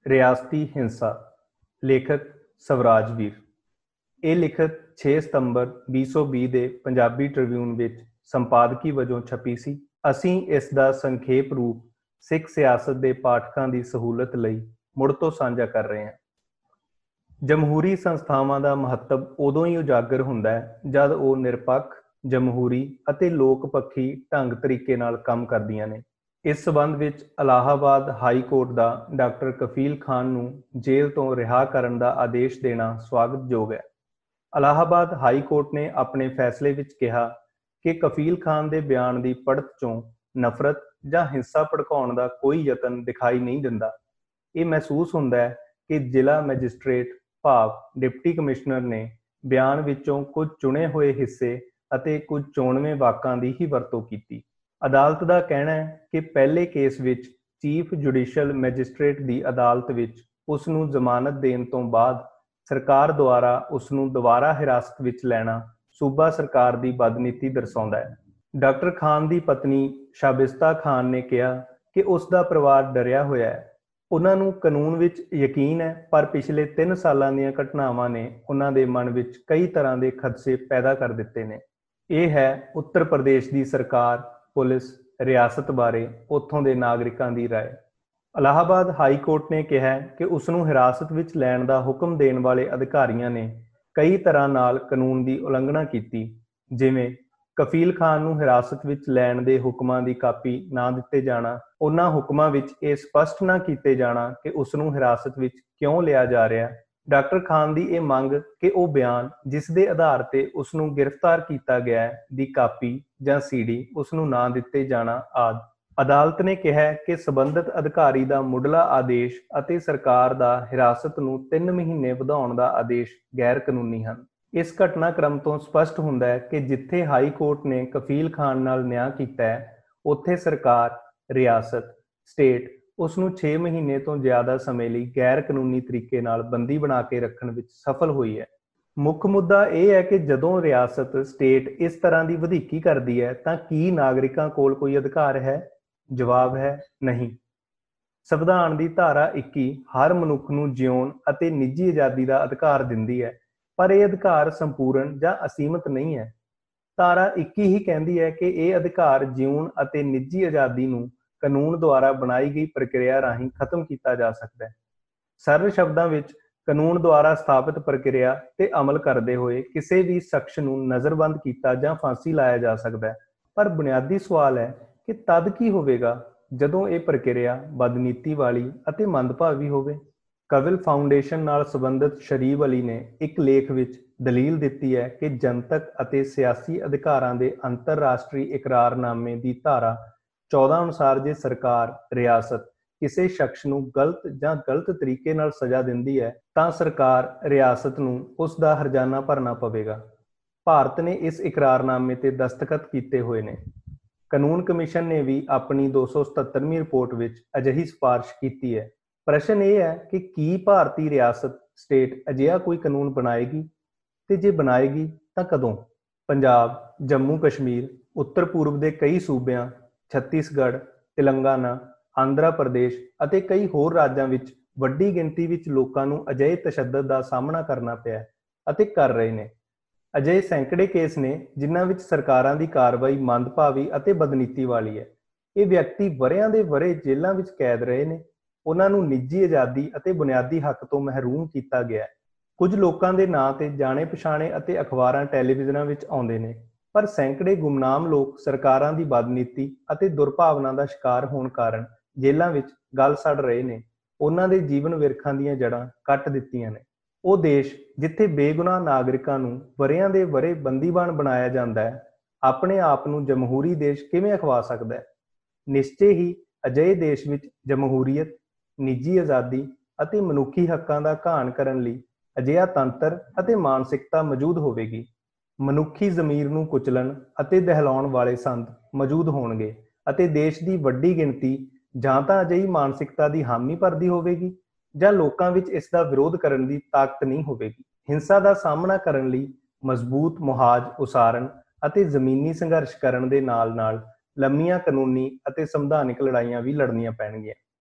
ਰਿਆਸਤੀ ਹਿੰਸਾ। ਲੇਖਕ ਸਵਰਾਜਵੀਰ। ਇਹ ਲਿਖਤ 6 ਸਤੰਬਰ 2020 ਦੇ ਪੰਜਾਬੀ ਟ੍ਰਿਬਿਊਨ ਵਿੱਚ ਸੰਪਾਦਕੀ ਵਜੋਂ ਛਪੀ ਸੀ। ਅਸੀਂ ਇਸ ਦਾ ਸੰਖੇਪ ਰੂਪ ਸਿੱਖ ਸਿਆਸਤ ਦੇ ਪਾਠਕਾਂ ਦੀ ਸਹੂਲਤ ਲਈ ਮੁੜ ਤੋਂ ਸਾਂਝਾ ਕਰ ਰਹੇ ਹਾਂ। ਜਮਹੂਰੀ ਸੰਸਥਾਵਾਂ ਦਾ ਮਹੱਤਵ ਉਦੋਂ ਹੀ ਉਜਾਗਰ ਹੁੰਦਾ ਹੈ ਜਦ ਉਹ ਨਿਰਪੱਖ, ਜਮਹੂਰੀ ਅਤੇ ਲੋਕ ਪੱਖੀ ਢੰਗ ਤਰੀਕੇ ਨਾਲ ਕੰਮ ਕਰਦੀਆਂ ਨੇ। ਇਸ ਸਬੰਧ ਵਿੱਚ ਇਲਾਹਾਬਾਦ ਹਾਈ ਕੋਰਟ ਦਾ ਡਾਕਟਰ ਕਫੀਲ ਖਾਨ ਨੂੰ ਜੇਲ੍ਹ ਤੋਂ ਰਿਹਾ ਕਰਨ ਦਾ ਆਦੇਸ਼ ਦੇਣਾ ਸਵਾਗਤਯੋਗ ਹੈ। ਇਲਾਹਾਬਾਦ ਹਾਈ ਕੋਰਟ ਨੇ ਆਪਣੇ ਫੈਸਲੇ ਵਿੱਚ ਕਿਹਾ ਕਿ ਕਫੀਲ ਖਾਨ ਦੇ ਬਿਆਨ ਦੀ ਪੜ੍ਹਤ 'ਚੋਂ ਨਫ਼ਰਤ ਜਾਂ ਹਿੰਸਾ ਭੜਕਾਉਣ ਦਾ ਕੋਈ ਯਤਨ ਦਿਖਾਈ ਨਹੀਂ ਦਿੰਦਾ। ਇਹ ਮਹਿਸੂਸ ਹੁੰਦਾ ਹੈ ਕਿ ਜ਼ਿਲ੍ਹਾ ਮੈਜਿਸਟ੍ਰੇਟ ਭਾਵ ਡਿਪਟੀ ਕਮਿਸ਼ਨਰ ਨੇ ਬਿਆਨ ਵਿੱਚੋਂ ਕੁਝ ਚੁਣੇ ਹੋਏ ਹਿੱਸੇ ਅਤੇ ਕੁਝ ਚੋਣਵੇਂ ਵਾਕਾਂ ਦੀ ਹੀ ਵਰਤੋਂ ਕੀਤੀ। ਅਦਾਲਤ ਦਾ ਕਹਿਣਾ ਹੈ ਕਿ ਪਹਿਲੇ ਕੇਸ ਵਿੱਚ ਚੀਫ ਜੁਡੀਸ਼ਲ ਮੈਜਿਸਟ੍ਰੇਟ ਦੀ ਅਦਾਲਤ ਵਿੱਚ ਉਸ ਨੂੰ ਜ਼ਮਾਨਤ ਦੇਣ ਤੋਂ ਬਾਅਦ ਸਰਕਾਰ ਦੁਆਰਾ ਉਸ ਨੂੰ ਦੁਬਾਰਾ ਹਿਰਾਸਤ ਵਿੱਚ ਲੈਣਾ ਸੂਬਾ ਸਰਕਾਰ ਦੀ ਬਦਨੀਤੀ ਦਰਸਾਉਂਦਾ ਹੈ। ਡਾਕਟਰ ਖਾਨ ਦੀ ਪਤਨੀ ਸ਼ਾਬਿਸਤਾ ਖਾਨ ਨੇ ਕਿਹਾ ਕਿ ਉਸ ਦਾ ਪਰਿਵਾਰ ਡਰਿਆ ਹੋਇਆ ਹੈ। ਉਹਨਾਂ ਨੂੰ ਕਾਨੂੰਨ ਵਿੱਚ ਯਕੀਨ ਹੈ, ਪਰ ਪਿਛਲੇ 3 ਸਾਲਾਂ ਦੀਆਂ ਘਟਨਾਵਾਂ ਨੇ ਉਹਨਾਂ ਦੇ ਮਨ ਵਿੱਚ ਕਈ ਤਰ੍ਹਾਂ ਦੇ ਖਦਸ਼ੇ ਪੈਦਾ ਕਰ ਦਿੱਤੇ ਨੇ। ਇਹ ਹੈ ਉੱਤਰ ਪ੍ਰਦੇਸ਼ ਦੀ ਸਰਕਾਰ, ਪੁਲਿਸ, ਰਿਆਸਤ ਬਾਰੇ ਉੱਥੋਂ ਦੇ ਨਾਗਰਿਕਾਂ ਦੀ ਰਾਏ। ਇਲਾਹਾਬਾਦ ਹਾਈ ਕੋਰਟ ਨੇ ਕਿਹਾ ਕਿ ਉਸ ਨੂੰ ਹਿਰਾਸਤ ਵਿੱਚ ਲੈਣ ਦਾ ਹੁਕਮ ਦੇਣ ਵਾਲੇ ਅਧਿਕਾਰੀਆਂ ਨੇ ਕਈ ਤਰ੍ਹਾਂ ਨਾਲ ਕਾਨੂੰਨ ਦੀ ਉਲੰਘਣਾ ਕੀਤੀ, ਜਿਵੇਂ ਕਫੀਲ ਖਾਨ ਨੂੰ ਹਿਰਾਸਤ ਵਿੱਚ ਲੈਣ ਦੇ ਹੁਕਮਾਂ ਦੀ ਕਾਪੀ ਨਾ ਦਿੱਤੇ ਜਾਣਾ, ਉਹਨਾਂ ਹੁਕਮਾਂ ਵਿੱਚ ਇਹ ਸਪਸ਼ਟ ਨਾ ਕੀਤੇ ਜਾਣਾ ਕਿ ਉਸ ਨੂੰ ਹਿਰਾਸਤ ਵਿੱਚ ਕਿਉਂ ਲਿਆ ਜਾ ਰਿਹਾ, ਡਾਕਟਰ ਖਾਨ ਦੀ ਇਹ ਮੰਗ ਕਿ ਉਹ ਬਿਆਨ ਜਿਸ ਦੇ ਆਧਾਰ ਤੇ ਉਸ ਨੂੰ ਗ੍ਰਿਫਤਾਰ ਕੀਤਾ ਗਿਆ ਹੈ ਦੀ ਕਾਪੀ ਜਾਂ CD ਉਸ ਨੂੰ ਨਾ ਦਿੱਤੇ ਜਾਣਾ ਆਦਿ। ਅਦਾਲਤ ਨੇ ਕਿਹਾ ਕਿ ਸਬੰਧਤ ਅਧਿਕਾਰੀ ਦਾ ਮੁੱਢਲਾ ਆਦੇਸ਼ ਅਤੇ ਸਰਕਾਰ ਦਾ ਹਿਰਾਸਤ ਨੂੰ 3 ਮਹੀਨੇ ਵਧਾਉਣ ਦਾ ਆਦੇਸ਼ ਗੈਰ ਕਾਨੂੰਨੀ ਹਨ। ਇਸ ਘਟਨਾਕ੍ਰਮ ਤੋਂ ਸਪਸ਼ਟ ਹੁੰਦਾ ਹੈ ਕਿ ਜਿੱਥੇ ਹਾਈ ਕੋਰਟ ਨੇ ਕਫੀਲ ਖਾਨ ਨਾਲ ਨਿਆਂ ਕੀਤਾ ਹੈ, ਉੱਥੇ ਸਰਕਾਰ, ਰਿਆਸਤ, ਸਟੇਟ ਉਸ ਨੂੰ 6 ਮਹੀਨੇ ਤੋਂ ਜ਼ਿਆਦਾ ਸਮੇਂ ਲਈ ਗੈਰ ਕਾਨੂੰਨੀ ਤਰੀਕੇ ਨਾਲ ਬੰਦੀ ਬਣਾ ਕੇ ਰੱਖਣ ਵਿੱਚ ਸਫਲ ਹੋਈ ਹੈ। ਮੁੱਖ ਮੁੱਦਾ ਇਹ ਹੈ ਕਿ ਜਦੋਂ ਰਿਆਸਤ, ਸਟੇਟ ਇਸ ਤਰ੍ਹਾਂ ਦੀ ਵਧੀਕੀ ਕਰਦੀ ਹੈ ਤਾਂ ਕੀ ਨਾਗਰਿਕਾਂ ਕੋਲ ਕੋਈ ਅਧਿਕਾਰ ਹੈ? ਜਵਾਬ ਹੈ ਨਹੀਂ। ਸੰਵਿਧਾਨ ਦੀ ਧਾਰਾ 21 ਹਰ ਮਨੁੱਖ ਨੂੰ ਜਿਉਣ ਅਤੇ ਨਿੱਜੀ ਆਜ਼ਾਦੀ ਦਾ ਅਧਿਕਾਰ ਦਿੰਦੀ ਹੈ, ਪਰ ਇਹ ਅਧਿਕਾਰ ਸੰਪੂਰਨ ਜਾਂ ਅਸੀਮਤ ਨਹੀਂ ਹੈ। ਧਾਰਾ 21 ਹੀ ਕਹਿੰਦੀ ਹੈ ਕਿ ਇਹ ਅਧਿਕਾਰ ਜਿਉਣ ਅਤੇ ਨਿੱਜੀ ਆਜ਼ਾਦੀ ਨੂੰ ਕਾਨੂੰਨ ਦੁਆਰਾ ਬਣਾਈ ਗਈ ਪ੍ਰਕਿਰਿਆ ਰਾਹੀਂ ਖਤਮ ਕੀਤਾ ਜਾ ਸਕਦਾ ਹੈ। ਸਰਲ ਸ਼ਬਦਾਂ ਵਿੱਚ ਕਾਨੂੰਨ ਦੁਆਰਾ ਸਥਾਪਿਤ ਪ੍ਰਕਿਰਿਆ ਤੇ ਅਮਲ ਕਰਦੇ ਹੋਏ ਕਿਸੇ ਵੀ ਸ਼ਖਸ ਨੂੰ ਨਜ਼ਰਬੰਦ ਕੀਤਾ ਜਾਂ ਫਾਂਸੀ ਲਾਇਆ ਜਾ ਸਕਦਾ ਹੈ। ਪਰ ਬੁਨਿਆਦੀ ਸਵਾਲ ਹੈ ਕਿ ਤਦ ਕੀ ਹੋਵੇਗਾ ਜਦੋਂ ਇਹ ਪ੍ਰਕਿਰਿਆ ਬਦਨੀਤੀ ਵਾਲੀ ਅਤੇ ਮੰਦਭਾਵੀ ਹੋਵੇ। ਕਵਿਲ ਫਾਊਂਡੇਸ਼ਨ ਨਾਲ ਸੰਬੰਧਿਤ ਸ਼ਰੀਫ ਅਲੀ ਨੇ ਇੱਕ ਲੇਖ ਵਿੱਚ ਦਲੀਲ ਦਿੱਤੀ ਹੈ ਕਿ ਜਨਤਕ ਅਤੇ ਸਿਆਸੀ ਅਧਿਕਾਰਾਂ ਦੇ ਅੰਤਰਰਾਸ਼ਟਰੀ ਇਕਰਾਰਨਾਮੇ ਦੀ ਧਾਰਾ 14 ਅਨੁਸਾਰ ਜੇ ਸਰਕਾਰ, ਰਿਆਸਤ ਕਿਸੇ ਸ਼ਖਸ ਨੂੰ ਗਲਤ ਤਰੀਕੇ ਨਾਲ ਸਜ਼ਾ ਦਿੰਦੀ ਹੈ ਤਾਂ ਸਰਕਾਰ, ਰਿਆਸਤ ਨੂੰ ਉਸ ਦਾ ਹਰਜਾਨਾ ਭਰਨਾ ਪਵੇਗਾ। ਭਾਰਤ ਨੇ ਇਸ ਇਕਰਾਰਨਾਮੇ ਤੇ ਦਸਤਖਤ ਕੀਤੇ ਹੋਏ ਨੇ। ਕਾਨੂੰਨ ਕਮਿਸ਼ਨ ਨੇ ਵੀ ਆਪਣੀ 277ਵੀਂ ਰਿਪੋਰਟ ਵਿੱਚ ਅਜਿਹੀ ਸਿਫਾਰਿਸ਼ ਕੀਤੀ ਹੈ। ਪ੍ਰਸ਼ਨ ਇਹ ਹੈ ਕਿ ਕੀ ਭਾਰਤੀ ਰਿਆਸਤ, ਸਟੇਟ ਅਜਿਹਾ ਕੋਈ ਕਾਨੂੰਨ ਬਣਾਏਗੀ, ਤੇ ਜੇ ਬਣਾਏਗੀ ਤਾਂ ਕਦੋਂ? ਪੰਜਾਬ, ਜੰਮੂ ਕਸ਼ਮੀਰ, ਉੱਤਰ ਪੂਰਬ ਦੇ ਕਈ ਸੂਬਿਆਂ, ਛੱਤੀਸਗੜ੍ਹ, ਤੇਲੰਗਾਨਾ, ਆਂਧਰਾ ਪ੍ਰਦੇਸ਼ ਅਤੇ ਕਈ ਹੋਰ ਰਾਜਾਂ ਵਿੱਚ ਵੱਡੀ ਗਿਣਤੀ ਵਿੱਚ ਲੋਕਾਂ ਨੂੰ ਅਜਿਹੇ ਤਸ਼ੱਦਦ ਦਾ ਸਾਹਮਣਾ ਕਰਨਾ ਪਿਆ ਅਤੇ ਕਰ ਰਹੇ ਨੇ। ਅਜਿਹੇ ਸੈਂਕੜੇ ਕੇਸ ਨੇ ਜਿਨ੍ਹਾਂ ਵਿੱਚ ਸਰਕਾਰਾਂ ਦੀ ਕਾਰਵਾਈ ਮੰਦਭਾਵੀ ਅਤੇ ਬਦਨੀਤੀ ਵਾਲੀ ਹੈ। ਇਹ ਵਿਅਕਤੀ ਵਰ੍ਹਿਆਂ ਦੇ ਵਰ੍ਹੇ ਜੇਲ੍ਹਾਂ ਵਿੱਚ ਕੈਦ ਰਹੇ ਨੇ। ਉਹਨਾਂ ਨੂੰ ਨਿੱਜੀ ਆਜ਼ਾਦੀ ਅਤੇ ਬੁਨਿਆਦੀ ਹੱਕ ਤੋਂ ਮਹਿਰੂਮ ਕੀਤਾ ਗਿਆ। ਕੁਝ ਲੋਕਾਂ ਦੇ ਨਾਂ ਤੇ ਜਾਣੇ ਪਛਾਣੇ ਅਤੇ ਅਖਬਾਰਾਂ, ਟੈਲੀਵਿਜ਼ਨਾਂ ਵਿੱਚ ਆਉਂਦੇ ਨੇ, ਪਰ ਸੈਂਕੜੇ ਗੁਮਨਾਮ ਲੋਕ ਸਰਕਾਰਾਂ ਦੀ ਬਦਨੀਤੀ ਅਤੇ ਦੁਰਭਾਵਨਾ ਦਾ ਸ਼ਿਕਾਰ ਹੋਣ ਕਾਰਨ ਜੇਲ੍ਹਾਂ ਵਿੱਚ ਗਲ ਸੜ ਰਹੇ ਨੇ। ਉਹਨਾਂ ਦੇ ਜੀਵਨ ਵਿਰਖਾਂ ਦੀਆਂ ਜੜ੍ਹਾਂ ਕੱਟ ਦਿੱਤੀਆਂ ਨੇ। ਉਹ ਦੇਸ਼ ਜਿੱਥੇ ਬੇਗੁਨਾਹ ਨਾਗਰਿਕਾਂ ਨੂੰ ਵਰ੍ਹਿਆਂ ਦੇ ਵਰ੍ਹੇ ਬੰਦੀਵਾਨ ਬਣਾਇਆ ਜਾਂਦਾ ਹੈ, ਆਪਣੇ ਆਪ ਨੂੰ ਜਮਹੂਰੀ ਦੇਸ਼ ਕਿਵੇਂ ਅਖਵਾ ਸਕਦਾ ਹੈ? ਨਿਸ਼ਚੇ ਹੀ ਅਜਿਹੇ ਦੇਸ਼ ਵਿੱਚ ਜਮਹੂਰੀਅਤ, ਨਿੱਜੀ ਆਜ਼ਾਦੀ ਅਤੇ ਮਨੁੱਖੀ ਹੱਕਾਂ ਦਾ ਘਾਣ ਕਰਨ ਲਈ ਅਜਿਹਾ ਤੰਤਰ ਅਤੇ ਮਾਨਸਿਕਤਾ ਮੌਜੂਦ ਹੋਵੇਗੀ। ਮਨੁੱਖੀ ਜ਼ਮੀਰ ਨੂੰ ਕੁਚਲਣ ਅਤੇ ਦਹਿਲਾਉਣ ਵਾਲੇ ਸੰਦ ਮੌਜੂਦ ਹੋਣਗੇ ਅਤੇ ਦੇਸ਼ ਦੀ ਵੱਡੀ ਗਿਣਤੀ ਜਾਂ ਤਾਂ ਅਜਿਹੀ ਮਾਨਸਿਕਤਾ ਦੀ ਹਾਮੀ ਭਰਦੀ ਹੋਵੇਗੀ ਜਾਂ ਲੋਕਾਂ ਵਿੱਚ ਇਸ ਦਾ ਵਿਰੋਧ ਕਰਨ ਦੀ ਤਾਕਤ ਨਹੀਂ ਹੋਵੇਗੀ। ਹਿੰਸਾ ਦਾ ਸਾਹਮਣਾ ਕਰਨ ਲਈ ਮਜ਼ਬੂਤ ਮੁਹਾਜ਼ ਉਸਾਰਨ ਅਤੇ ਜ਼ਮੀਨੀ ਸੰਘਰਸ਼ ਕਰਨ ਦੇ ਨਾਲ-ਨਾਲ ਲੰਮੀਆਂ ਕਾਨੂੰਨੀ ਅਤੇ ਸੰਵਿਧਾਨਿਕ ਲੜਾਈਆਂ ਵੀ ਲੜਨੀਆਂ ਪੈਣਗੀਆਂ।